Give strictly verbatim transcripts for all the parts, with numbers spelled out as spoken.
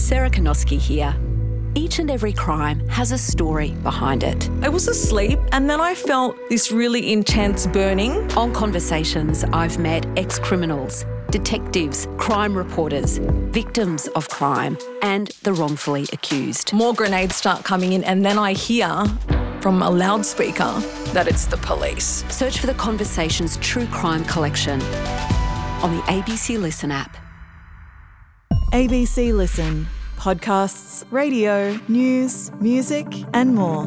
Sarah Konoski here. Each and every crime has a story behind it. I was asleep and then I felt this really intense burning. On Conversations, I've met ex-criminals, detectives, crime reporters, victims of crime, and the wrongfully accused. More grenades start coming in and then I hear from a loudspeaker that it's the police. Search for the Conversations True Crime Collection on the A B C Listen app. A B C Listen. Podcasts, radio, news, music and more.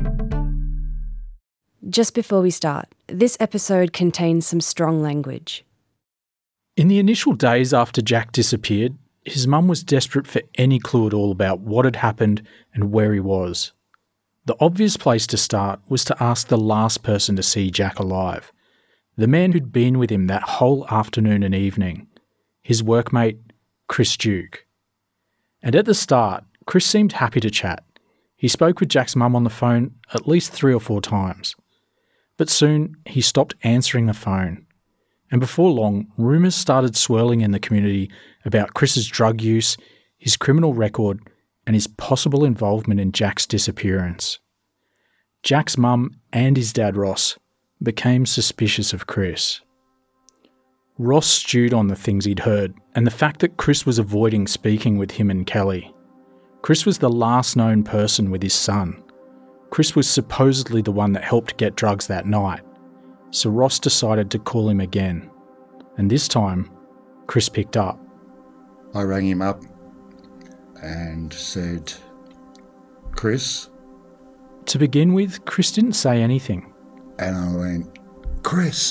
Just before we start, this episode contains some strong language. In the initial days after Jack disappeared, his mum was desperate for any clue at all about what had happened and where he was. The obvious place to start was to ask the last person to see Jack alive, the man who'd been with him that whole afternoon and evening, his workmate, Chris Duke. And at the start, Chris seemed happy to chat. He spoke with Jack's mum on the phone at least three or four times. But soon, he stopped answering the phone. And before long, rumours started swirling in the community about Chris's drug use, his criminal record, and his possible involvement in Jack's disappearance. Jack's mum and his dad Ross became suspicious of Chris. Ross stewed on the things he'd heard and the fact that Chris was avoiding speaking with him and Kelly. Chris was the last known person with his son. Chris was supposedly the one that helped get drugs that night. So Ross decided to call him again. And this time, Chris picked up. I rang him up and said, "Chris?" To begin with, Chris didn't say anything. And I went, "Chris?"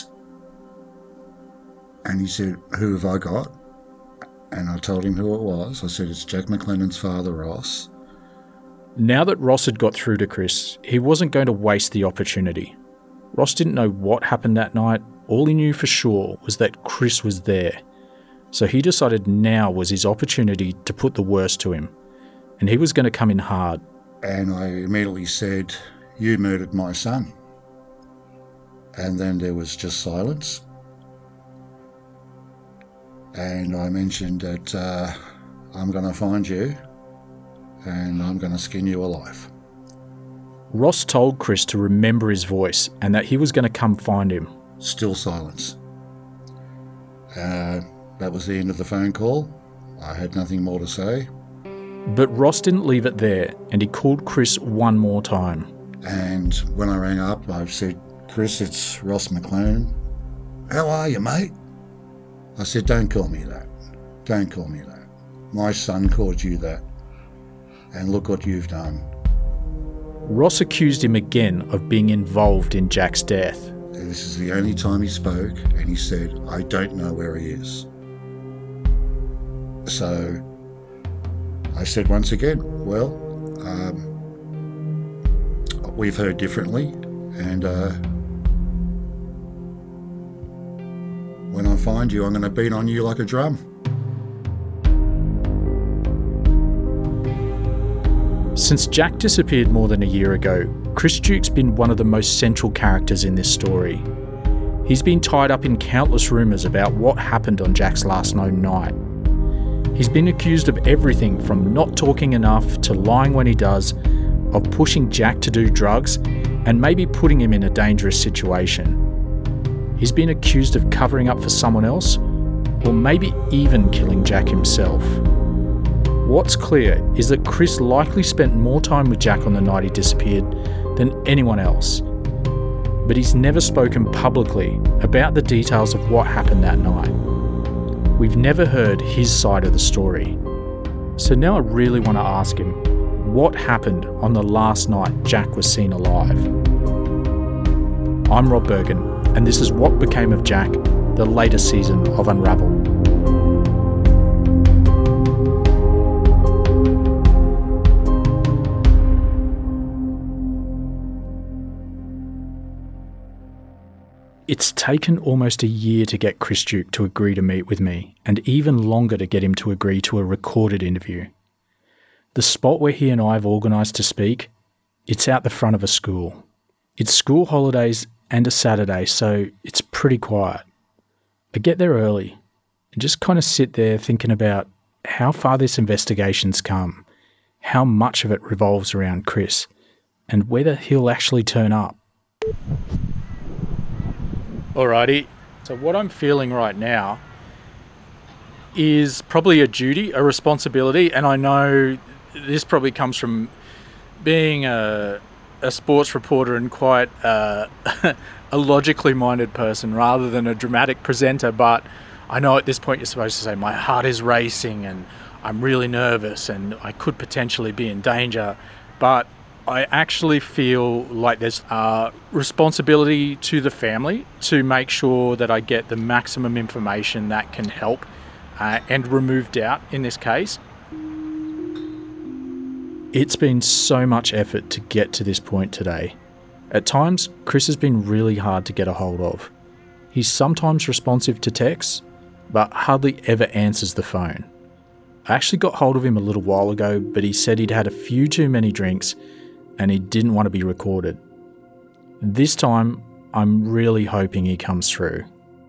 And he said, "Who have I got?" And I told him who it was. I said, "It's Jack McLennan's father, Ross." Now that Ross had got through to Chris, he wasn't going to waste the opportunity. Ross didn't know what happened that night. All he knew for sure was that Chris was there. So he decided now was his opportunity to put the worst to him. And he was going to come in hard. And I immediately said, "You murdered my son." And then there was just silence. And I mentioned that uh, I'm going to find you and I'm going to skin you alive. Ross told Chris to remember his voice and that he was going to come find him. Still silence. Uh, that was the end of the phone call. I had nothing more to say. But Ross didn't leave it there and he called Chris one more time. And when I rang up, I said, "Chris, it's Ross McLennan. How are you, mate?" I said, "Don't call me that. Don't call me that. My son called you that. And look what you've done." Ross accused him again of being involved in Jack's death. This is the only time he spoke, and he said, "I don't know where he is." So I said once again, "Well, um, we've heard differently, and uh, when I find you, I'm going to beat on you like a drum." Since Jack disappeared more than a year ago, Chris Duke's been one of the most central characters in this story. He's been tied up in countless rumours about what happened on Jack's last known night. He's been accused of everything from not talking enough to lying when he does, of pushing Jack to do drugs, and maybe putting him in a dangerous situation. He's been accused of covering up for someone else, or maybe even killing Jack himself. What's clear is that Chris likely spent more time with Jack on the night he disappeared than anyone else. But he's never spoken publicly about the details of what happened that night. We've never heard his side of the story. So now I really want to ask him, what happened on the last night Jack was seen alive? I'm Rob Bergen, and this is What Became of Jack, the latest season of Unravel. It's taken almost a year to get Chris Duke to agree to meet with me, and even longer to get him to agree to a recorded interview. The spot where he and I have organised to speak, it's out the front of a school. It's school holidays and a Saturday, so it's pretty quiet. I get there early and just kind of sit there thinking about how far this investigation's come, how much of it revolves around Chris, and whether he'll actually turn up. Alrighty, so what I'm feeling right now is probably a duty, a responsibility, and I know this probably comes from being a, a sports reporter and quite uh, a logically minded person rather than a dramatic presenter, but I know at this point you're supposed to say my heart is racing and I'm really nervous and I could potentially be in danger, but I actually feel like there's a responsibility to the family to make sure that I get the maximum information that can help uh, and remove doubt in this case. It's been so much effort to get to this point today. At times, Chris has been really hard to get a hold of. He's sometimes responsive to texts, but hardly ever answers the phone. I actually got hold of him a little while ago, but he said he'd had a few too many drinks and he didn't want to be recorded. This time, I'm really hoping he comes through.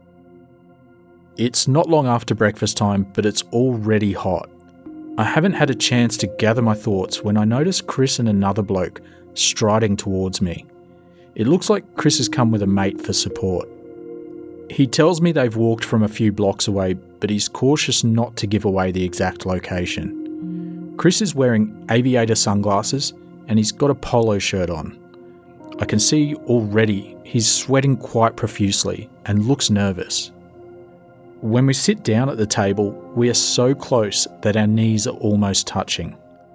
It's not long after breakfast time, but it's already hot. I haven't had a chance to gather my thoughts when I notice Chris and another bloke striding towards me. It looks like Chris has come with a mate for support. He tells me they've walked from a few blocks away, but he's cautious not to give away the exact location. Chris is wearing aviator sunglasses and he's got a polo shirt on. I can see already he's sweating quite profusely and looks nervous. When we sit down at the table, we are so close that our knees are almost touching.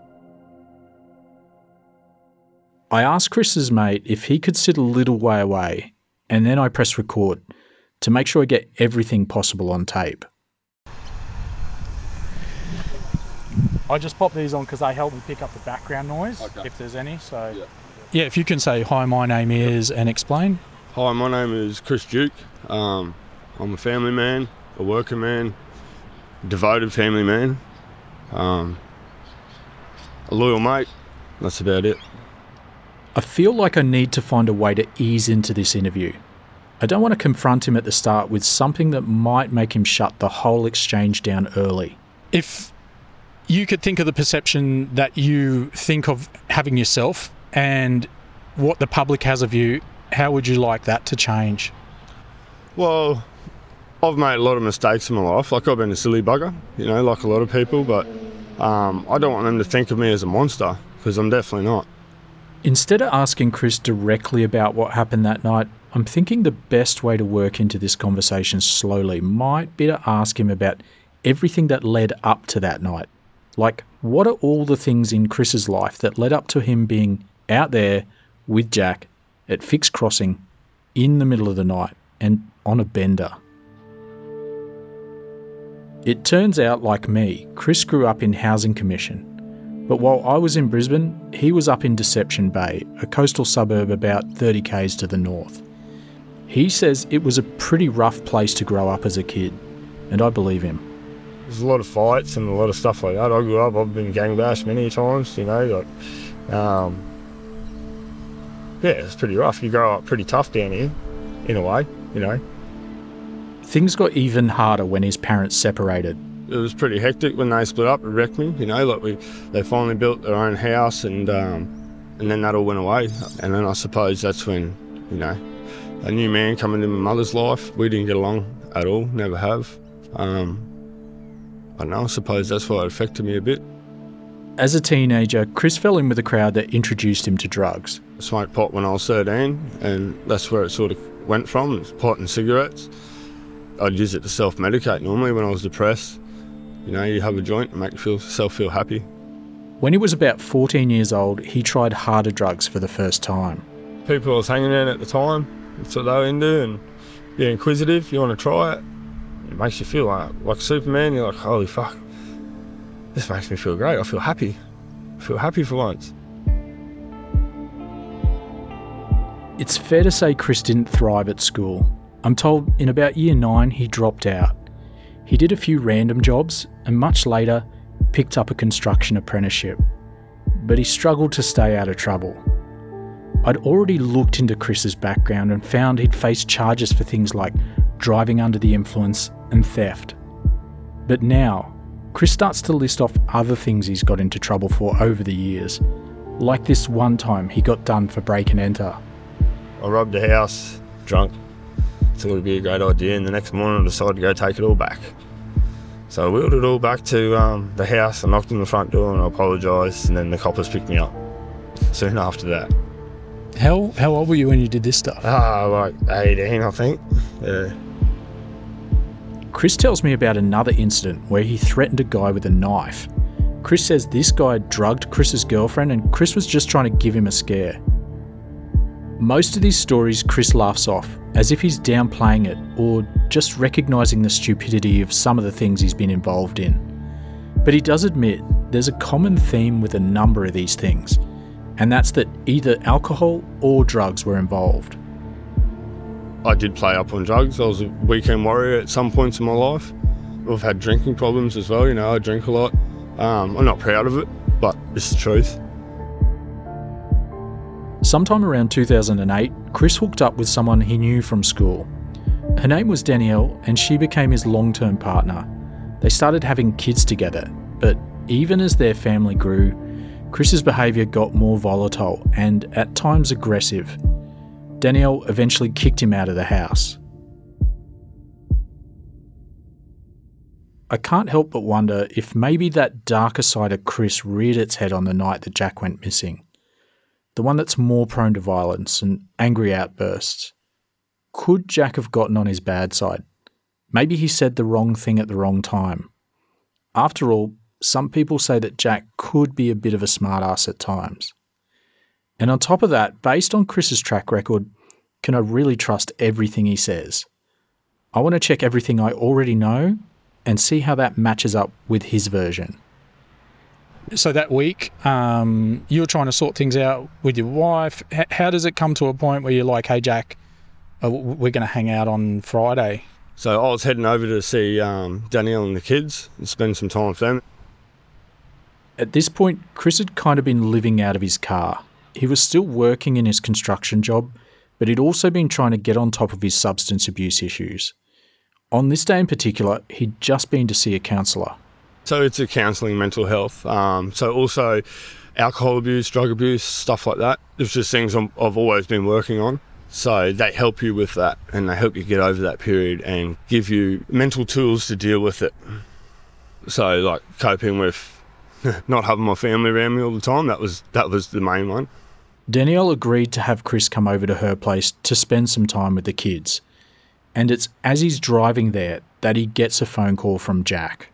I ask Chris's mate if he could sit a little way away, and then I press record to make sure I get everything possible on tape. I just pop these on because they help me pick up the background noise, okay, if there's any. So, yeah. yeah, if you can say, hi, my name is, and explain. Hi, my name is Chris Duke. Um, I'm a family man, a worker man, devoted family man, um, a loyal mate. That's about it. I feel like I need to find a way to ease into this interview. I don't want to confront him at the start with something that might make him shut the whole exchange down early. If you could think of the perception that you think of having yourself and what the public has of you, how would you like that to change? Well, I've made a lot of mistakes in my life. Like, I've been a silly bugger, you know, like a lot of people, but um, I don't want them to think of me as a monster, because I'm definitely not. Instead of asking Chris directly about what happened that night, I'm thinking the best way to work into this conversation slowly might be to ask him about everything that led up to that night. Like, what are all the things in Chris's life that led up to him being out there with Jack at Fix Crossing in the middle of the night and on a bender? It turns out, like me, Chris grew up in Housing Commission. But while I was in Brisbane, he was up in Deception Bay, a coastal suburb about thirty kays to the north. He says it was a pretty rough place to grow up as a kid, and I believe him. There's a lot of fights and a lot of stuff like that. I grew up, I've been gang bashed many times, you know, like, um, yeah, it's pretty rough. You grow up pretty tough down here, in a way, you know. Things got even harder when his parents separated. It was pretty hectic when they split up. It wrecked me, you know, like we, they finally built their own house and um, and then that all went away. And then I suppose that's when, you know, a new man come into my mother's life. We didn't get along at all, never have. Um, I don't know, I suppose that's why it affected me a bit. As a teenager, Chris fell in with a crowd that introduced him to drugs. I smoked pot when I was thirteen, and that's where it sort of went from, it's pot and cigarettes. I'd use it to self-medicate normally when I was depressed. You know, you have a joint and make yourself feel happy. When he was about fourteen years old, he tried harder drugs for the first time. People I was hanging around at the time, that's what they were into, and you're inquisitive, you want to try it. It makes you feel like, like Superman. You're like, holy fuck, this makes me feel great. I feel happy. I feel happy for once. It's fair to say Chris didn't thrive at school. I'm told in about year nine he dropped out. He did a few random jobs and much later picked up a construction apprenticeship. But he struggled to stay out of trouble. I'd already looked into Chris's background and found he'd faced charges for things like driving under the influence and theft. But now, Chris starts to list off other things he's got into trouble for over the years, like this one time he got done for break and enter. I robbed a house, drunk, thought it would be a great idea, and the next morning I decided to go take it all back. So I wheeled it all back to um, the house, I knocked on the front door and I apologised, and then the coppers picked me up soon after that. How how old were you when you did this stuff? Ah, like eighteen, I think. Yeah. Chris tells me about another incident where he threatened a guy with a knife. Chris says this guy drugged Chris's girlfriend and Chris was just trying to give him a scare. Most of these stories Chris laughs off, as if he's downplaying it or just recognising the stupidity of some of the things he's been involved in. But he does admit there's a common theme with a number of these things, and that's that either alcohol or drugs were involved. I did play up on drugs. I was a weekend warrior at some points in my life. I've had drinking problems as well, you know, I drink a lot. Um, I'm not proud of it, but it's the truth. Sometime around two thousand eight, Chris hooked up with someone he knew from school. Her name was Danielle and she became his long-term partner. They started having kids together, but even as their family grew, Chris's behaviour got more volatile and at times aggressive. Danielle eventually kicked him out of the house. I can't help but wonder if maybe that darker side of Chris reared its head on the night that Jack went missing. The one that's more prone to violence and angry outbursts. Could Jack have gotten on his bad side? Maybe he said the wrong thing at the wrong time. After all, some people say that Jack could be a bit of a smartass at times. And on top of that, based on Chris's track record, can I really trust everything he says? I want to check everything I already know and see how that matches up with his version. So that week, um, you're trying to sort things out with your wife. H- how does it come to a point where you're like, hey, Jack, uh, we're going to hang out on Friday? So I was heading over to see um, Danielle and the kids and spend some time with them. At this point, Chris had kind of been living out of his car. He was still working in his construction job, but he'd also been trying to get on top of his substance abuse issues. On this day in particular, he'd just been to see a counsellor. So it's a counselling mental health. Um, so also alcohol abuse, drug abuse, stuff like that. It's just things I'm, I've always been working on. So they help you with that and they help you get over that period and give you mental tools to deal with it. So like coping with not having my family around me all the time, that was that was the main one. Danielle agreed to have Chris come over to her place to spend some time with the kids. And it's as he's driving there that he gets a phone call from Jack.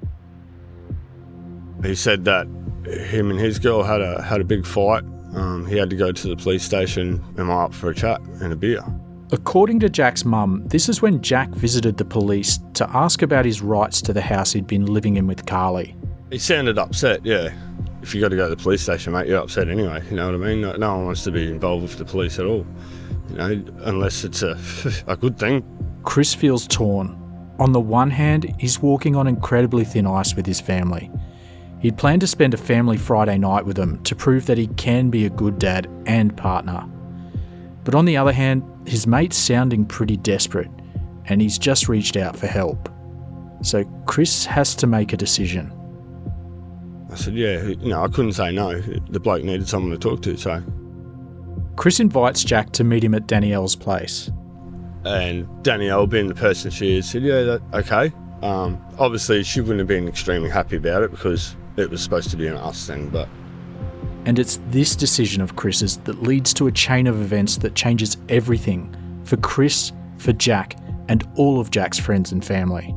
He said that him and his girl had a had a big fight. Um, he had to go to the police station. Am I up for a chat and a beer? According to Jack's mum, this is when Jack visited the police to ask about his rights to the house he'd been living in with Carly. He sounded upset, yeah. If you got to go to the police station, mate, you're upset anyway, you know what I mean? No, no one wants to be involved with the police at all, you know, unless it's a, a good thing. Chris feels torn. On the one hand, he's walking on incredibly thin ice with his family. He'd planned to spend a family Friday night with them to prove that he can be a good dad and partner. But on the other hand, his mate's sounding pretty desperate, and he's just reached out for help. So Chris has to make a decision. I said, yeah, you know, I couldn't say no. The bloke needed someone to talk to, so. Chris invites Jack to meet him at Danielle's place. And Danielle, being the person she is, said, yeah, that, okay. Um, obviously, she wouldn't have been extremely happy about it because it was supposed to be an us thing, but... And it's this decision of Chris's that leads to a chain of events that changes everything for Chris, for Jack, and all of Jack's friends and family.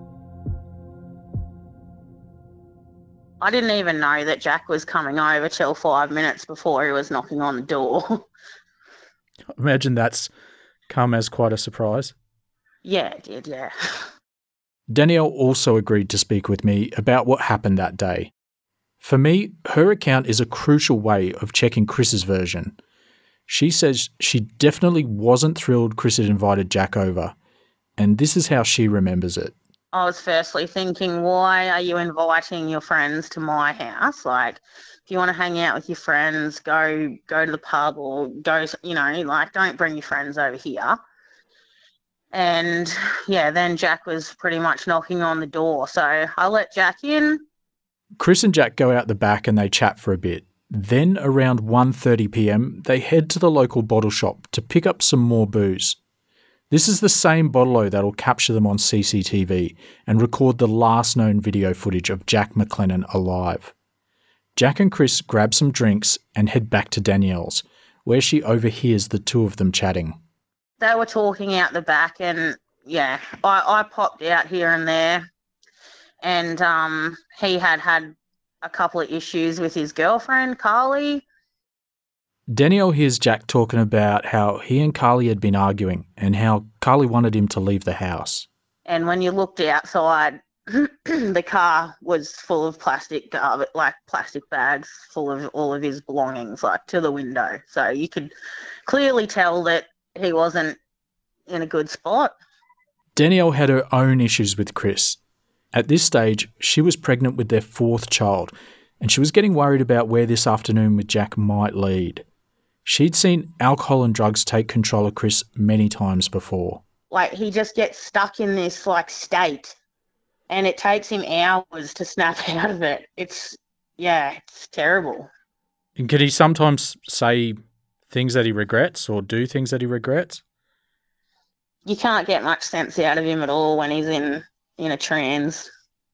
I didn't even know that Jack was coming over till five minutes before he was knocking on the door. Imagine that's come as quite a surprise. Yeah, it did, yeah. Danielle also agreed to speak with me about what happened that day. For me, her account is a crucial way of checking Chris's version. She says she definitely wasn't thrilled Chris had invited Jack over, and this is how she remembers it. I was firstly thinking, why are you inviting your friends to my house? Like, if you want to hang out with your friends, go go to the pub or go, you know, like, don't bring your friends over here. And yeah, then Jack was pretty much knocking on the door. So I let Jack in. Chris and Jack go out the back and they chat for a bit. Then around one thirty p m, they head to the local bottle shop to pick up some more booze. This is the same bottle-o that'll capture them on C C T V and record the last known video footage of Jack McLennan alive. Jack and Chris grab some drinks and head back to Danielle's, where she overhears the two of them chatting. They were talking out the back, and yeah, I, I popped out here and there, and um, he had had a couple of issues with his girlfriend, Carly. Danielle hears Jack talking about how he and Carly had been arguing and how Carly wanted him to leave the house. And when you looked outside, the car was full of plastic garbage, like plastic bags full of all of his belongings, like to the window. So you could clearly tell that he wasn't in a good spot. Danielle had her own issues with Chris. At this stage, she was pregnant with their fourth child, and she was getting worried about where this afternoon with Jack might lead. She'd seen alcohol and drugs take control of Chris many times before. Like, he just gets stuck in this, like, state, and it takes him hours to snap out of it. It's, yeah, it's terrible. And could he sometimes say things that he regrets or do things that he regrets? You can't get much sense out of him at all when he's in, in a trance.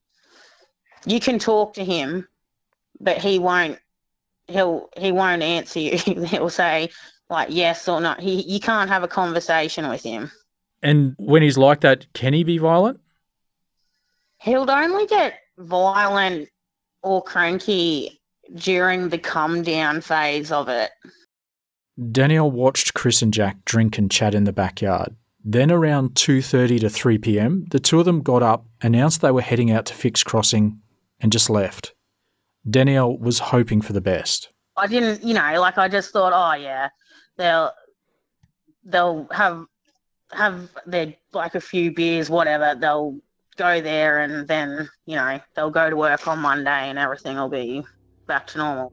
You can talk to him, but he won't he'll he won't answer you. He'll say like yes or no. He you can't have a conversation with him. And when he's like that, can he be violent? He'll only get violent or cranky during the come down phase of it. Danielle watched Chris and Jack drink and chat in the backyard. Then around two thirty to three p m, the two of them got up, announced they were heading out to fix crossing, and just left. Danielle was hoping for the best. I didn't, you know, like I just thought, oh yeah, they'll they'll have have their like a few beers, whatever. They'll go there and then, you know, they'll go to work on Monday and everything will be back to normal.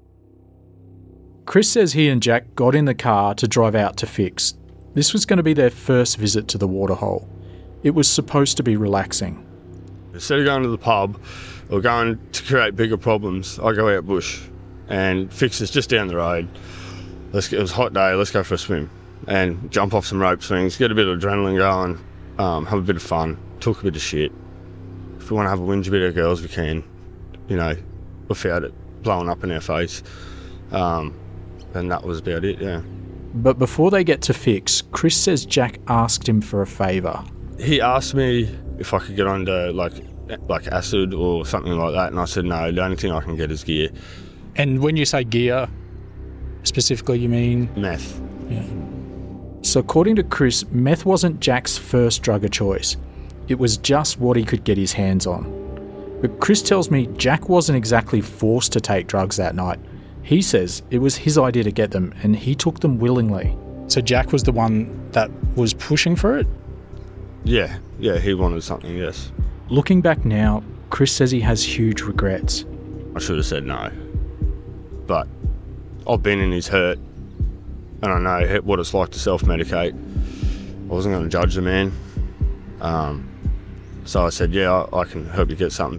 Chris says he and Jack got in the car to drive out to fix. This was going to be their first visit to the waterhole. It was supposed to be relaxing. Instead of going to the pub or going to create bigger problems, I go out bush and fix this just down the road. Let's get, it was a hot day, let's go for a swim and jump off some rope swings, get a bit of adrenaline going, um, have a bit of fun, talk a bit of shit. If we want to have a whinge a bit of girls, we can, you know, without it blowing up in our face. Um, and that was about it, yeah. But before they get to fix, Chris says Jack asked him for a favour. He asked me if I could get under like like acid or something like that, and I said no, the only thing I can get is gear. And when you say gear, specifically you mean? Meth. Yeah. So according to Chris, meth wasn't Jack's first drug of choice. It was just what he could get his hands on. But Chris tells me Jack wasn't exactly forced to take drugs that night. He says it was his idea to get them, and he took them willingly. So Jack was the one that was pushing for it? Yeah, yeah, he wanted something, yes. Looking back now, Chris says he has huge regrets. I should have said no. But I've been in his hurt, and I know what it's like to self-medicate. I wasn't going to judge the man. Um, so I said, yeah, I, I can help you get something.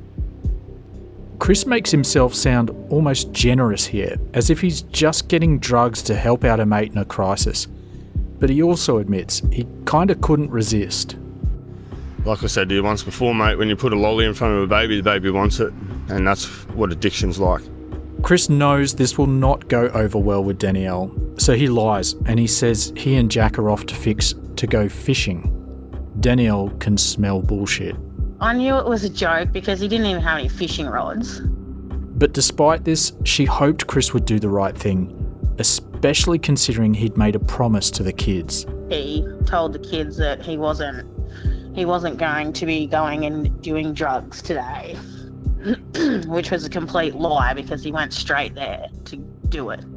Chris makes himself sound almost generous here, as if he's just getting drugs to help out a mate in a crisis. But he also admits he kind of couldn't resist. Like I said to you once before, mate, when you put a lolly in front of a baby, the baby wants it, and that's what addiction's like. Chris knows this will not go over well with Danielle, so he lies and he says he and Jack are off to fix to go fishing. Danielle can smell bullshit. I knew it was a joke because he didn't even have any fishing rods. But despite this, she hoped Chris would do the right thing, especially considering he'd made a promise to the kids. He told the kids that he wasn't he wasn't going to be going and doing drugs today, which was a complete lie because he went straight there to do it.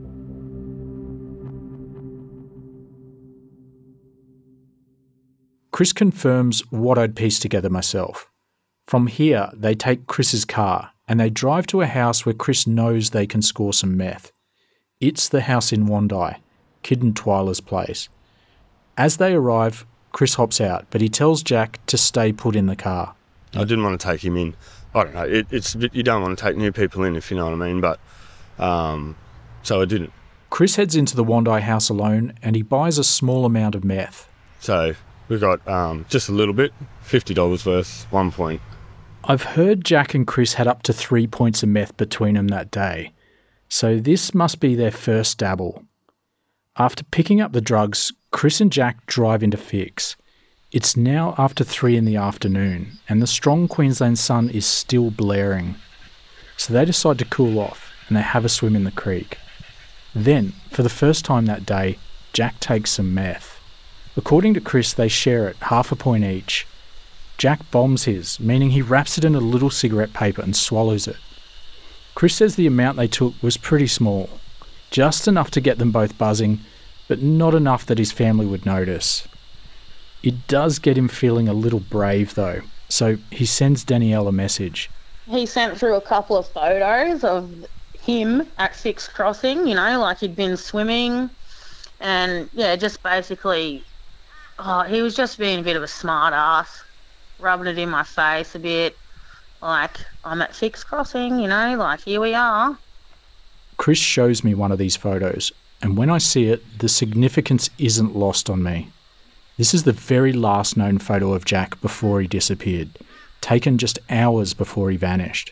Chris confirms what I'd pieced together myself. From here, they take Chris's car and they drive to a house where Chris knows they can score some meth. It's the house in Wandai, Kid and Twyla's place. As they arrive, Chris hops out, but he tells Jack to stay put in the car. I didn't want to take him in. I don't know, it, it's a bit, you don't want to take new people in, if you know what I mean, but um, so I didn't. Chris heads into the Wandai house alone and he buys a small amount of meth. So we got um, just a little bit, fifty dollars worth, one point. I've heard Jack and Chris had up to three points of meth between them that day, so this must be their first dabble. After picking up the drugs, Chris and Jack drive into Fix. It's now after three in the afternoon and the strong Queensland sun is still blaring. So they decide to cool off and they have a swim in the creek. Then, for the first time that day, Jack takes some meth. According to Chris, they share it, half a point each. Jack bombs his, meaning he wraps it in a little cigarette paper and swallows it. Chris says the amount they took was pretty small, just enough to get them both buzzing, but not enough that his family would notice. It does get him feeling a little brave though, so he sends Danielle a message. He sent through a couple of photos of him at Fix Crossing, you know, like he'd been swimming, and yeah, just basically, oh, he was just being a bit of a smart ass, rubbing it in my face a bit, like, I'm at Fix Crossing, you know, like, here we are. Chris shows me one of these photos, and when I see it, the significance isn't lost on me. This is the very last known photo of Jack before he disappeared, taken just hours before he vanished.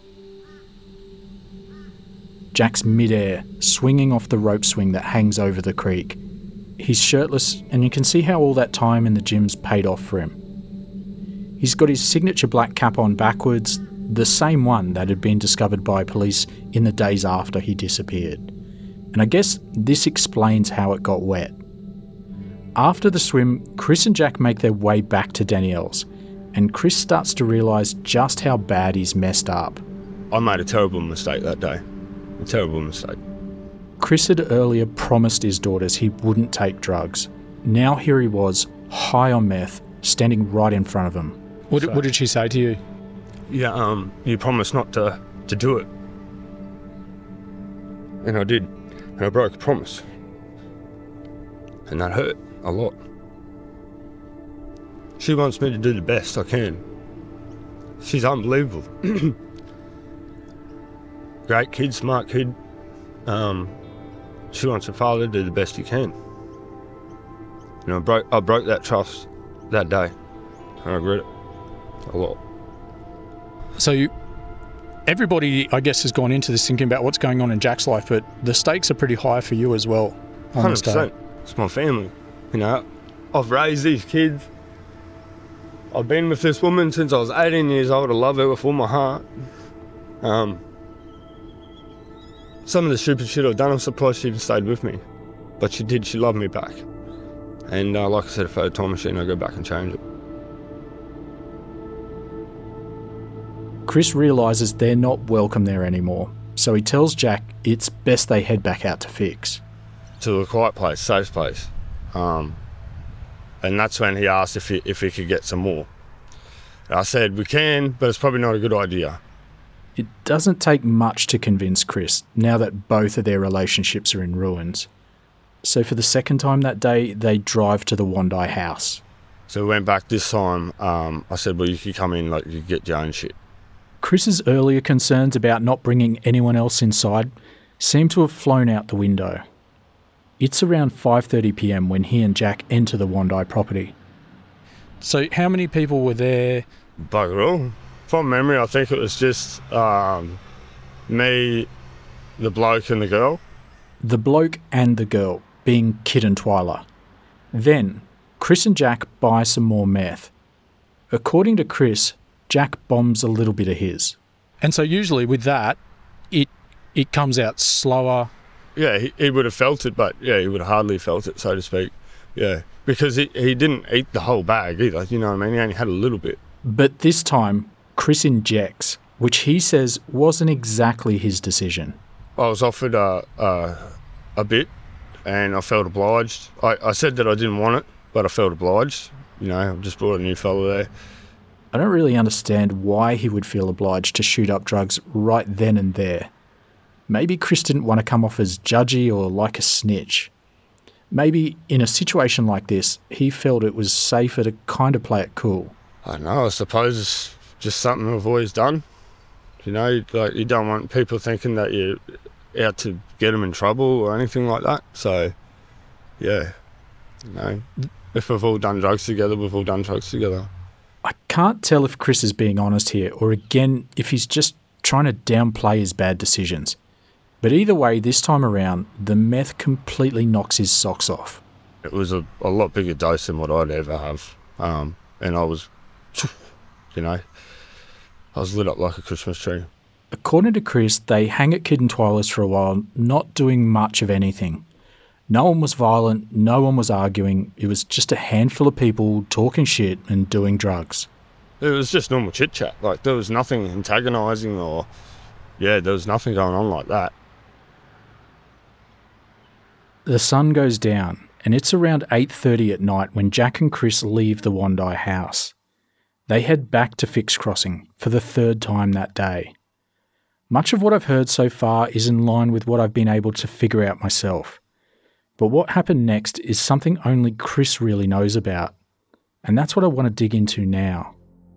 Jack's mid-air, swinging off the rope swing that hangs over the creek. He's shirtless, and you can see how all that time in the gym's paid off for him. He's got his signature black cap on backwards, the same one that had been discovered by police in the days after he disappeared. And I guess this explains how it got wet. After the swim, Chris and Jack make their way back to Danielle's, and Chris starts to realise just how bad he's messed up. I made a terrible mistake that day. A terrible mistake. Chris had earlier promised his daughters he wouldn't take drugs. Now here he was, high on meth, standing right in front of them. What, So- what did she say to you? Yeah, um, you promised not to, to do it. And I did. And I broke a promise. And that hurt a lot. She wants me to do the best I can. She's unbelievable. Great kid, smart kid. Um, she wants her father to do the best he can. And I broke, I broke that trust that day. I regret it a lot. So you, everybody, I guess, has gone into this thinking about what's going on in Jack's life, but the stakes are pretty high for you as well on this day. It's my family. You know, I've raised these kids. I've been with this woman since I was eighteen years old. I love her with all my heart. Um, some of the stupid shit I've done, I'm surprised she even stayed with me. But she did, she loved me back. And uh, like I said, if I had a time machine, I'd go back and change it. Chris realises they're not welcome there anymore, so he tells Jack it's best they head back out to Fix. To a quiet place, safe place. Um, and that's when he asked if he, if he could get some more. I said, we can, but it's probably not a good idea. It doesn't take much to convince Chris, now that both of their relationships are in ruins. So for the second time that day, they drive to the Wandai house. So we went back this time. Um, I said, well, you could come in, like, you could get your own shit. Chris's earlier concerns about not bringing anyone else inside seem to have flown out the window. It's around five thirty p m when he and Jack enter the Wandai property. So how many people were there? Bugger all. From memory, I think it was just um, me, the bloke and the girl. The bloke and the girl, being Kid and Twyla. Then, Chris and Jack buy some more meth. According to Chris, Jack bombs a little bit of his. And so usually with that, it it comes out slower. Yeah, he, he would have felt it, but yeah, he would have hardly felt it, so to speak. Yeah, because he, he didn't eat the whole bag either, you know what I mean? He only had a little bit. But this time, Chris injects, which he says wasn't exactly his decision. I was offered uh, uh, a bit, and I felt obliged. I, I said that I didn't want it, but I felt obliged. You know, I just brought a new fella there. I don't really understand why he would feel obliged to shoot up drugs right then and there. Maybe Chris didn't want to come off as judgy or like a snitch. Maybe in a situation like this, he felt it was safer to kind of play it cool. I don't know, I suppose it's just something I've always done. You know, like you don't want people thinking that you're out to get them in trouble or anything like that. So, yeah, you know, if we've all done drugs together, we've all done drugs together. I can't tell if Chris is being honest here or again if he's just trying to downplay his bad decisions. But either way, this time around, the meth completely knocks his socks off. It was a, a lot bigger dose than what I'd ever have. Um, and I was, you know, I was lit up like a Christmas tree. According to Chris, they hang at Kid and Twyla's for a while, not doing much of anything. No one was violent, no one was arguing. It was just a handful of people talking shit and doing drugs. It was just normal chit-chat. Like, there was nothing antagonising or, yeah, there was nothing going on like that. The sun goes down, and it's around eight thirty at night when Jack and Chris leave the Wandai house. They head back to Fix Crossing for the third time that day. Much of what I've heard so far is in line with what I've been able to figure out myself. But what happened next is something only Chris really knows about, and that's what I want to dig into now.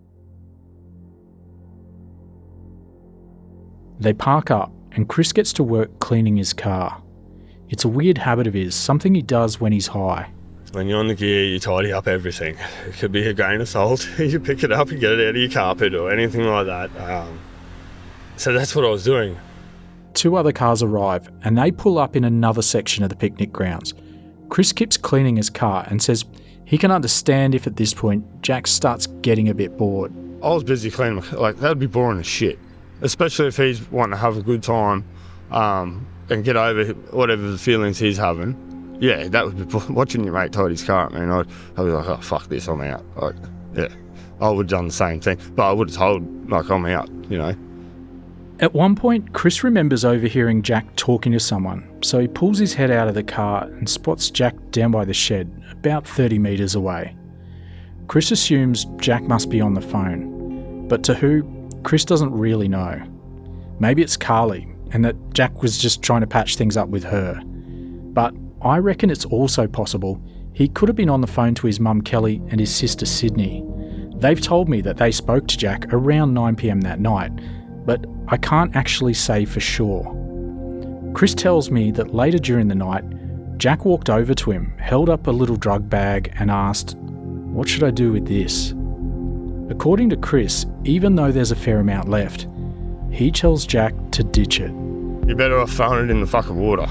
They park up, and Chris gets to work cleaning his car. It's a weird habit of his, something he does when he's high. When you're on the gear, you tidy up everything. It could be a grain of salt, you pick it up and get it out of your carpet or anything like that. Um, so that's what I was doing. Two other cars arrive, and they pull up in another section of the picnic grounds. Chris keeps cleaning his car and says he can understand if at this point Jack starts getting a bit bored. I was busy cleaning my car. Like, that'd be boring as shit. Especially if he's wanting to have a good time um, and get over whatever the feelings he's having. Yeah, that would be watching your mate tidy his car up, man. I'd, I'd be like, oh, fuck this, I'm out. Like, yeah, I would have done the same thing, but I would have told, like, I'm out, you know. At one point, Chris remembers overhearing Jack talking to someone, so he pulls his head out of the car and spots Jack down by the shed, about thirty metres away. Chris assumes Jack must be on the phone, but to who, Chris doesn't really know. Maybe it's Carly, and that Jack was just trying to patch things up with her. But I reckon it's also possible he could have been on the phone to his mum Kelly and his sister Sydney. They've told me that they spoke to Jack around nine p m that night, but I can't actually say for sure. Chris tells me that later during the night, Jack walked over to him, held up a little drug bag and asked, "What should I do with this?" According to Chris, even though there's a fair amount left, he tells Jack to ditch it. You're better off throwing it in the fucking water.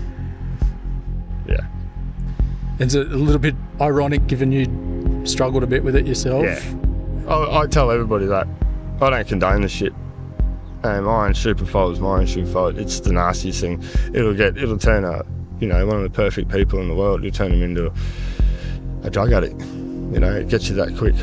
Yeah. It's a little bit ironic given you struggled a bit with it yourself. Yeah. I, I tell everybody that. I don't condone this shit. And my own stupid fault is my own stupid fault. It's the nastiest thing. It'll get, it'll turn a, you know, one of the perfect people in the world, it'll turn them into a drug addict. You know, it gets you that quick.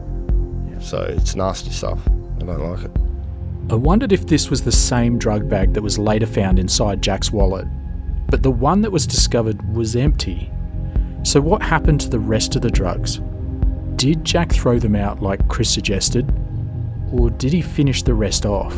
So it's nasty stuff. I don't like it. I wondered if this was the same drug bag that was later found inside Jack's wallet, but the one that was discovered was empty. So what happened to the rest of the drugs? Did Jack throw them out like Chris suggested, or did he finish the rest off?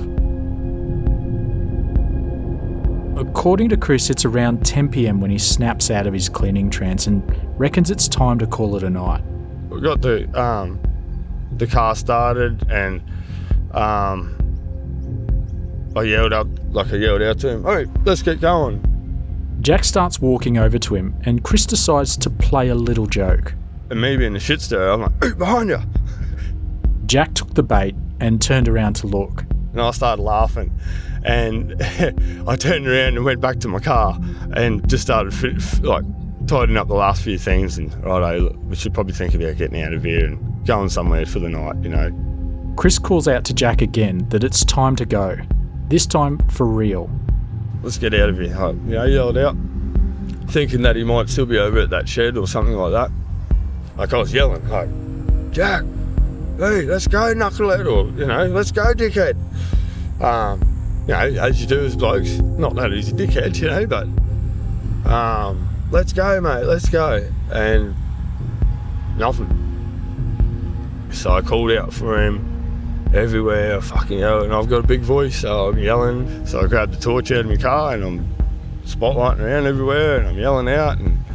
According to Chris, it's around ten p m when he snaps out of his cleaning trance and reckons it's time to call it a night. We got the um, the car started and um, I yelled up, like I yelled out to him, "Hey, let's get going." Jack starts walking over to him and Chris decides to play a little joke. And me being the shit stirrer, I'm like, "Hey, behind you." Jack took the bait and turned around to look. And I started laughing. And I turned around and went back to my car and just started fit, like tidying up the last few things. And righto, we should probably think about getting out of here and going somewhere for the night, you know. Chris calls out to Jack again that it's time to go. This time for real. Let's get out of here. I, you know, yelled out, thinking that he might still be over at that shed or something like that. Like I was yelling, like, "Jack, hey, let's go, knucklehead," or, you know, "Let's go, dickhead." Um, you know, as you do as blokes, not that he's a dickhead, you know, but um, let's go, mate, let's go. And nothing. So I called out for him everywhere, I fucking yelled, and I've got a big voice, so I'm yelling. So I grabbed the torch out of my car and I'm spotlighting around everywhere and I'm yelling out, and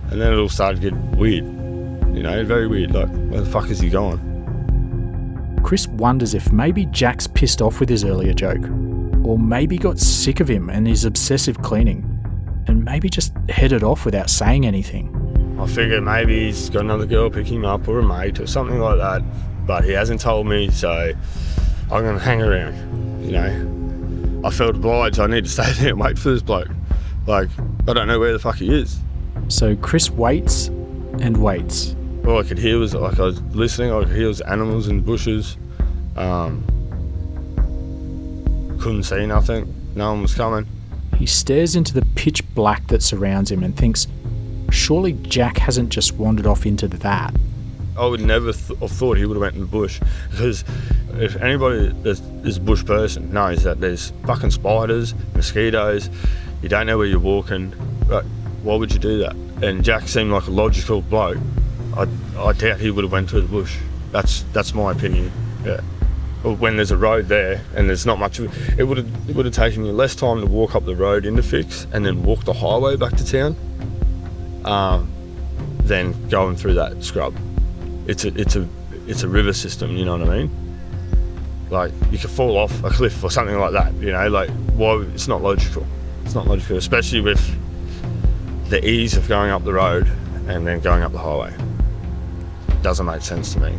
And then it all started to get weird, you know, very weird. Like, where the fuck is he going? Chris wonders if maybe Jack's pissed off with his earlier joke, or maybe got sick of him and his obsessive cleaning, and maybe just headed off without saying anything. I figure maybe he's got another girl picking him up or a mate or something like that, but he hasn't told me, so I'm going to hang around, you know. I felt obliged. I need to stay there and wait for this bloke. Like, I don't know where the fuck he is. So Chris waits and waits. All I could hear was, like, I was listening, I could hear was animals in the bushes. Um, couldn't see nothing. No one was coming. He stares into the pitch black that surrounds him and thinks, surely Jack hasn't just wandered off into that. I would never th- have thought he would have went in the bush, because if anybody that is a bush person knows that there's fucking spiders, mosquitoes, you don't know where you're walking, but why would you do that? And Jack seemed like a logical bloke. I, I doubt he would have went to the bush. That's that's my opinion. Yeah. When there's a road there and there's not much, it would have it would have taken you less time to walk up the road into Fix and then walk the highway back to town, um, than going through that scrub. It's a it's a it's a river system. You know what I mean? Like, you could fall off a cliff or something like that. You know, like, why? It's not logical. It's not logical, especially with the ease of going up the road and then going up the highway. Doesn't make sense to me.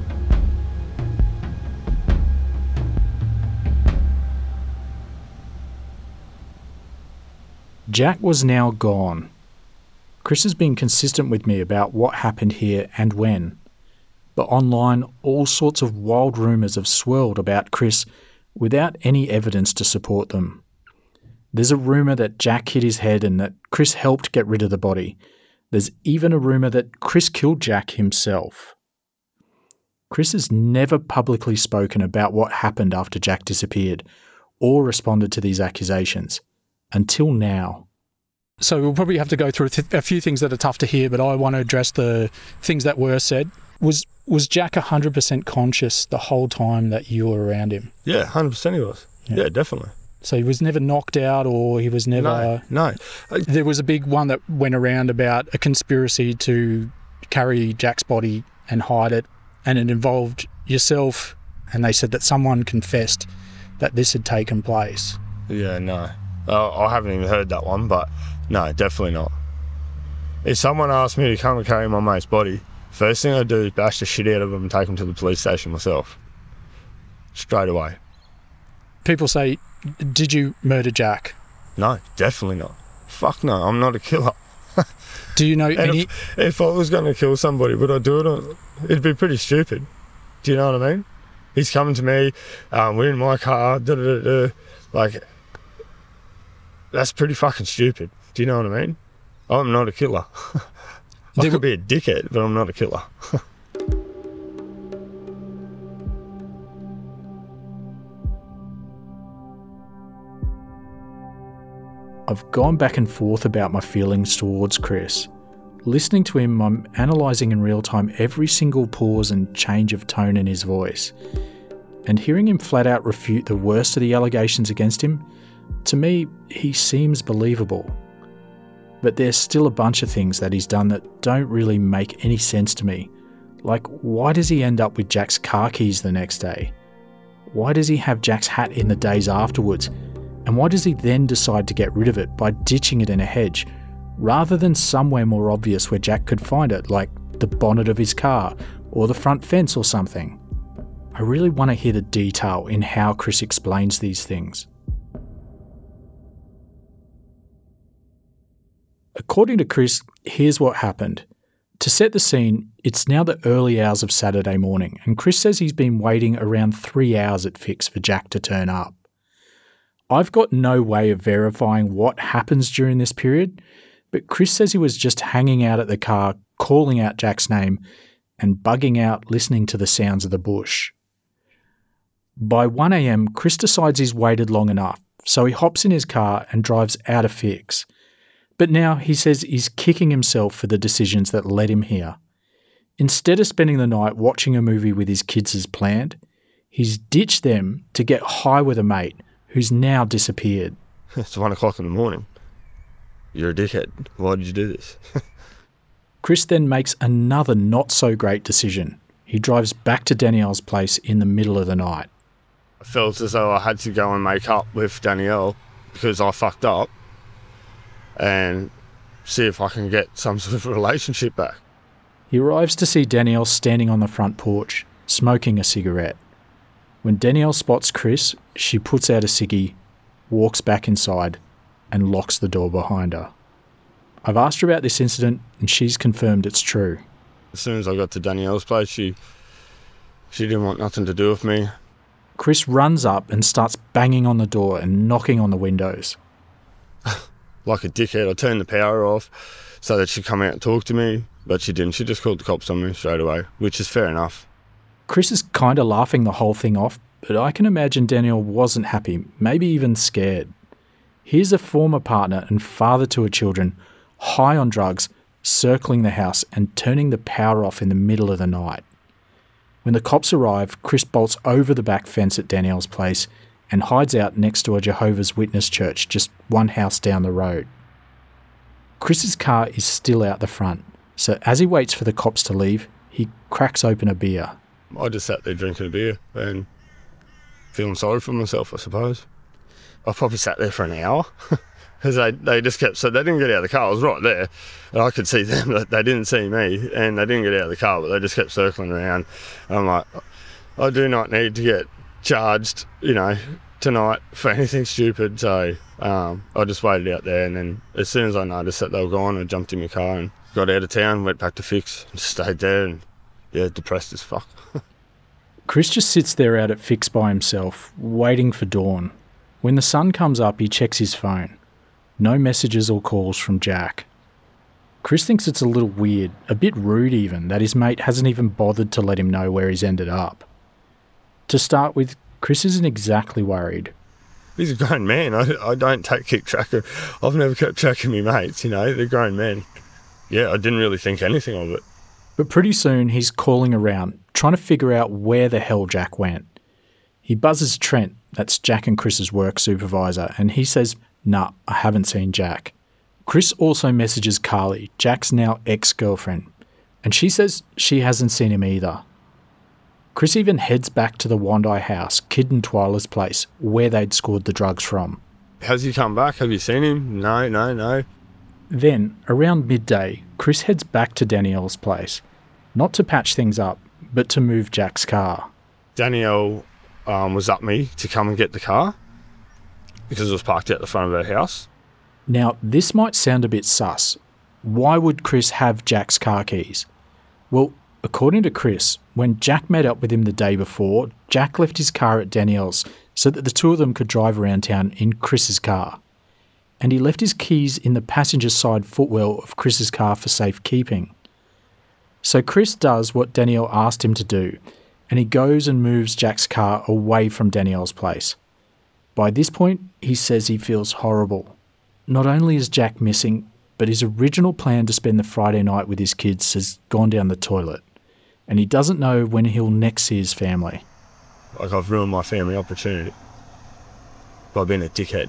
Jack was now gone. Chris has been consistent with me about what happened here and when. But online, all sorts of wild rumours have swirled about Chris without any evidence to support them. There's a rumour that Jack hit his head and that Chris helped get rid of the body. There's even a rumour that Chris killed Jack himself. Chris has never publicly spoken about what happened after Jack disappeared or responded to these accusations. Until now. So we'll probably have to go through th- a few things that are tough to hear, but I want to address the things that were said. Was was Jack one hundred percent conscious the whole time that you were around him? Yeah, one hundred percent he was. Yeah, yeah, definitely. So he was never knocked out, or he was never... No, no. I, there was a big one that went around about a conspiracy to carry Jack's body and hide it, and it involved yourself, and they said that someone confessed that this had taken place. Yeah, no. Uh, I haven't even heard that one, but no, definitely not. If someone asked me to come and carry my mate's body, first thing I'd do is bash the shit out of him and take him to the police station myself. Straight away. People say, did you murder Jack? No, definitely not. Fuck no, I'm not a killer. Do you know and any... If, if I was going to kill somebody, would I do it? On, it'd be pretty stupid. Do you know what I mean? He's coming to me, um, we're in my car, da da da da. Like... That's pretty fucking stupid. Do you know what I mean? I'm not a killer. I there could be a dickhead, but I'm not a killer. I've gone back and forth about my feelings towards Chris. Listening to him, I'm analysing in real time every single pause and change of tone in his voice. And hearing him flat out refute the worst of the allegations against him, to me, he seems believable. But there's still a bunch of things that he's done that don't really make any sense to me. Like, why does he end up with Jack's car keys the next day? Why does he have Jack's hat in the days afterwards? And why does he then decide to get rid of it by ditching it in a hedge, rather than somewhere more obvious where Jack could find it, like the bonnet of his car or the front fence or something? I really want to hear the detail in how Chris explains these things. According to Chris, here's what happened. To set the scene, it's now the early hours of Saturday morning, and Chris says he's been waiting around three hours at Fix for Jack to turn up. I've got no way of verifying what happens during this period, but Chris says he was just hanging out at the car, calling out Jack's name, and bugging out listening to the sounds of the bush. By one a.m, Chris decides he's waited long enough, so he hops in his car and drives out of Fix. But now he says he's kicking himself for the decisions that led him here. Instead of spending the night watching a movie with his kids as planned, he's ditched them to get high with a mate who's now disappeared. It's one o'clock in the morning. You're a dickhead. Why did you do this? Chris then makes another not-so-great decision. He drives back to Danielle's place in the middle of the night. I felt as though I had to go and make up with Danielle because I fucked up and see if I can get some sort of relationship back. He arrives to see Danielle standing on the front porch, smoking a cigarette. When Danielle spots Chris, she puts out a ciggy, walks back inside, and locks the door behind her. I've asked her about this incident, and she's confirmed it's true. As soon as I got to Danielle's place, she she didn't want nothing to do with me. Chris runs up and starts banging on the door and knocking on the windows. Like a dickhead, I turned the power off so that she'd come out and talk to me, but she didn't. She just called the cops on me straight away, which is fair enough. Chris is kind of laughing the whole thing off, but I can imagine Danielle wasn't happy, maybe even scared. Here's a former partner and father to her children, high on drugs, circling the house and turning the power off in the middle of the night. When the cops arrive, Chris bolts over the back fence at Danielle's place and hides out next to a Jehovah's Witness church just one house down the road. Chris's car is still out the front, so as he waits for the cops to leave, he cracks open a beer. I just sat there drinking a beer and feeling sorry for myself, I suppose. I probably sat there for an hour because they, they just kept, so they didn't get out of the car. I was right there and I could see them, but they didn't see me and they didn't get out of the car, but they just kept circling around. And I'm like, I do not need to get charged, you know, tonight for anything stupid. So um, I just waited out there, and then as soon as I noticed that they were gone, I jumped in my car and got out of town, went back to Fix and stayed there, and yeah, depressed as fuck. Chris just sits there out at Fix by himself, waiting for dawn. When the sun comes up, he checks his phone. No messages or calls from Jack. Chris thinks it's a little weird, a bit rude even, that his mate hasn't even bothered to let him know where he's ended up. To start with, Chris isn't exactly worried. He's a grown man. I, I don't take keep track of... I've never kept track of my mates, you know, they're grown men. Yeah, I didn't really think anything of it. But pretty soon he's calling around, trying to figure out where the hell Jack went. He buzzes Trent, that's Jack and Chris's work supervisor, and he says, nah, I haven't seen Jack. Chris also messages Carly, Jack's now ex-girlfriend, and she says she hasn't seen him either. Chris even heads back to the Wandi house, Kid and Twyla's place, where they'd scored the drugs from. Has he come back? Have you seen him? No, no, no. Then, around midday, Chris heads back to Danielle's place, not to patch things up, but to move Jack's car. Danielle um, was up me to come and get the car because it was parked out the front of her house. Now, this might sound a bit sus. Why would Chris have Jack's car keys? Well, according to Chris, when Jack met up with him the day before, Jack left his car at Danielle's so that the two of them could drive around town in Chris's car. And he left his keys in the passenger side footwell of Chris's car for safekeeping. So Chris does what Danielle asked him to do, and he goes and moves Jack's car away from Danielle's place. By this point, he says he feels horrible. Not only is Jack missing, but his original plan to spend the Friday night with his kids has gone down the toilet, and he doesn't know when he'll next see his family. Like, I've ruined my family opportunity by being a dickhead.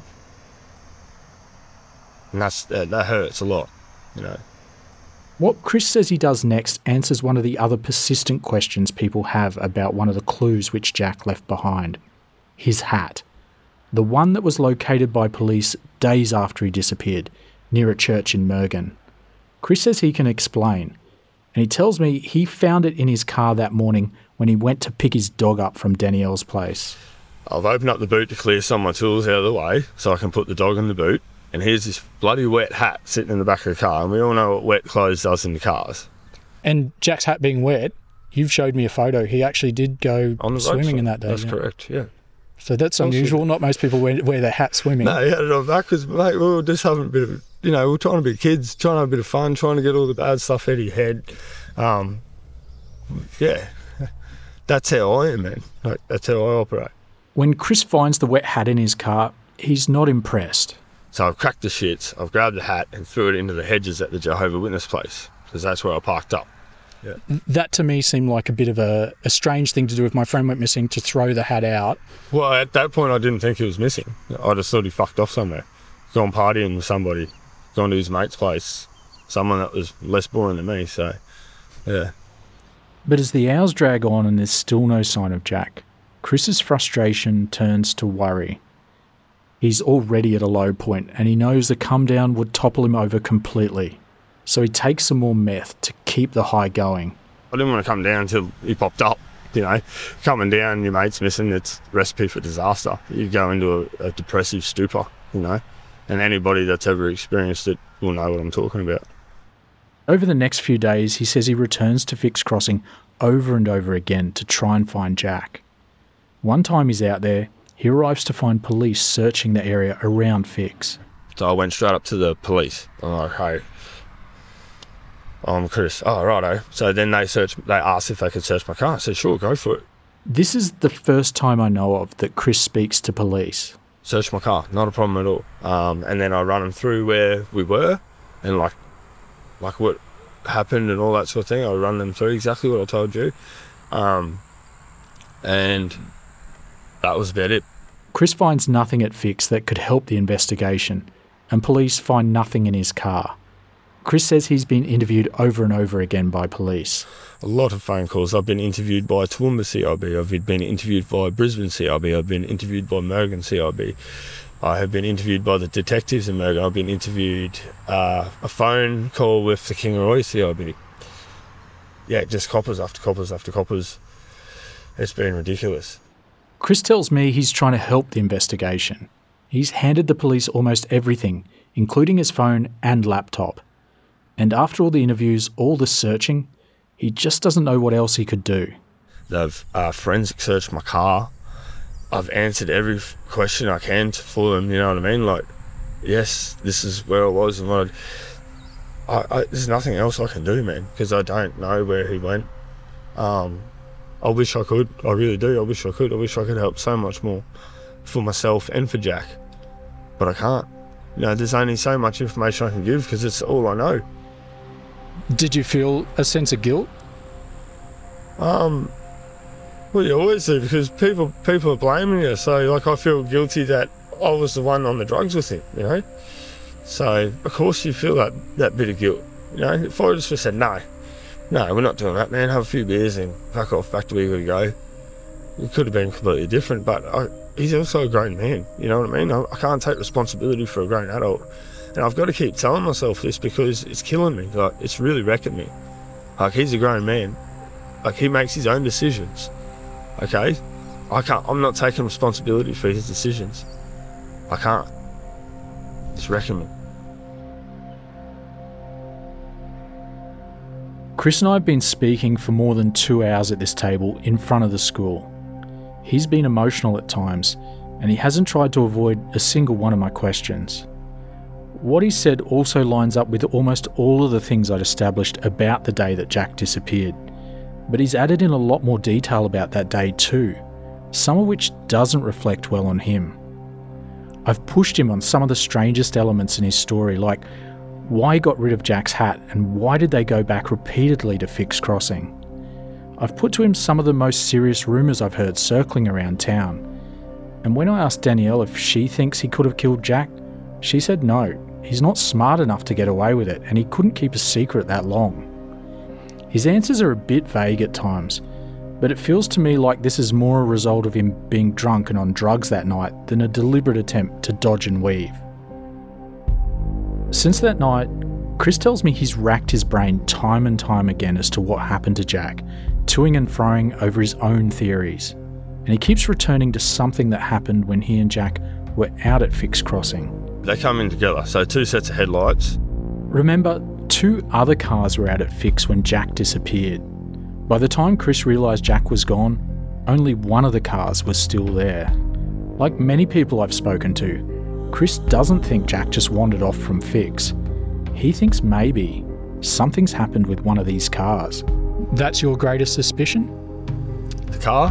And that's, uh, that hurts a lot, you know. What Chris says he does next answers one of the other persistent questions people have about one of the clues which Jack left behind. His hat. The one that was located by police days after he disappeared, near a church in Mergen. Chris says he can explain, and he tells me he found it in his car that morning when he went to pick his dog up from Danielle's place. I've opened up the boot to clear some of my tools out of the way so I can put the dog in the boot. And here's this bloody wet hat sitting in the back of the car, and we all know what wet clothes does in the cars. And Jack's hat being wet, you've showed me a photo. He actually did go On the swimming roadside. in that day. That's yeah. correct, yeah. So that's unusual. Not most people wear, wear their hat swimming. No, he had it on backwards, mate. We were just having a bit of, you know, we were trying to be kids, trying to have a bit of fun, trying to get all the bad stuff out of your head. Um, yeah, that's how I am, man. Like, that's how I operate. When Chris finds the wet hat in his car, he's not impressed. So I've cracked the shits, I've grabbed the hat and threw it into the hedges at the Jehovah's Witness place, because that's where I parked up. Yeah. That to me seemed like a bit of a, a strange thing to do if my friend went missing, to throw the hat out. Well, at that point I didn't think he was missing. I just thought he fucked off somewhere. Gone partying with somebody, gone to his mate's place, someone that was less boring than me. So, yeah. But as the hours drag on and there's still no sign of Jack, Chris's frustration turns to worry. He's already at a low point and he knows the come down would topple him over completely. So he takes some more meth to keep the high going. I didn't want to come down until he popped up. You know, coming down, your mate's missing, it's a recipe for disaster. You go into a, a depressive stupor, you know, and anybody that's ever experienced it will know what I'm talking about. Over the next few days, he says he returns to Fix Crossing over and over again to try and find Jack. One time he's out there, he arrives to find police searching the area around Fix. So I went straight up to the police. I'm like, hey, I'm Chris. Oh, righto. So then they searched, they asked if they could search my car. I said, sure, go for it. This is the first time I know of that Chris speaks to police. Search my car, not a problem at all. Um, and then I run them through where we were and like, like what happened and all that sort of thing. I run them through exactly what I told you. Um, and that was about it. Chris finds nothing at Fix that could help the investigation, and police find nothing in his car. Chris says he's been interviewed over and over again by police. A lot of phone calls. I've been interviewed by Toowoomba C I B. I've been interviewed by Brisbane C I B. I've been interviewed by Mergen C I B. I have been interviewed by the detectives in Mergen. I've been interviewed uh, a phone call with the Kingaroy C I B. Yeah, just coppers after coppers after coppers. It's been ridiculous. Chris tells me he's trying to help the investigation. He's handed the police almost everything, including his phone and laptop. And after all the interviews, all the searching, he just doesn't know what else he could do. They've uh, forensic searched my car. I've answered every question I can for them, you know what I mean? Like, yes, this is where I was and what I, I, I there's nothing else I can do, man, because I don't know where he went. Um, I wish I could, I really do, I wish I could. I wish I could help so much more for myself and for Jack, but I can't. You know, there's only so much information I can give because it's all I know. Did you feel a sense of guilt? Um, well, you always do, because people people are blaming you. So, like, I feel guilty that I was the one on the drugs with him, you know? So, of course you feel that, that bit of guilt, you know? If I just said, no, no, we're not doing that, man, have a few beers and fuck off, back to where you gotta go. It could have been completely different, but I, he's also a grown man, you know what I mean? I, I can't take responsibility for a grown adult. And I've got to keep telling myself this because it's killing me. Like, it's really wrecking me. Like, he's a grown man. Like, he makes his own decisions. Okay? I can't, I'm not taking responsibility for his decisions. I can't. It's wrecking me. Chris and I have been speaking for more than two hours at this table in front of the school. He's been emotional at times, and he hasn't tried to avoid a single one of my questions. What he said also lines up with almost all of the things I'd established about the day that Jack disappeared, but he's added in a lot more detail about that day too, some of which doesn't reflect well on him. I've pushed him on some of the strangest elements in his story, like why he got rid of Jack's hat and why did they go back repeatedly to Fix Crossing. I've put to him some of the most serious rumours I've heard circling around town, and when I asked Danielle if she thinks he could have killed Jack, she said no. He's not smart enough to get away with it, and he couldn't keep a secret that long. His answers are a bit vague at times, but it feels to me like this is more a result of him being drunk and on drugs that night than a deliberate attempt to dodge and weave. Since that night, Chris tells me he's racked his brain time and time again as to what happened to Jack, toing and froing over his own theories, and he keeps returning to something that happened when he and Jack were out at Fix Crossing. They come in together, so two sets of headlights. Remember, two other cars were out at Fix when Jack disappeared. By the time Chris realised Jack was gone, only one of the cars was still there. Like many people I've spoken to, Chris doesn't think Jack just wandered off from Fix. He thinks maybe something's happened with one of these cars. That's your greatest suspicion? The car?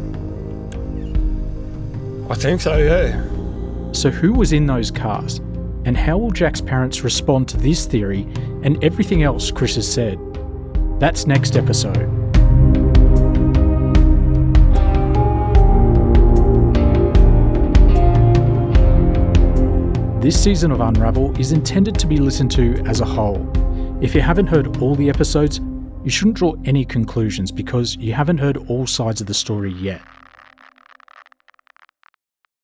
I think so, yeah. So who was in those cars? And how will Jack's parents respond to this theory and everything else Chris has said? That's next episode. This season of Unravel is intended to be listened to as a whole. If you haven't heard all the episodes, you shouldn't draw any conclusions because you haven't heard all sides of the story yet.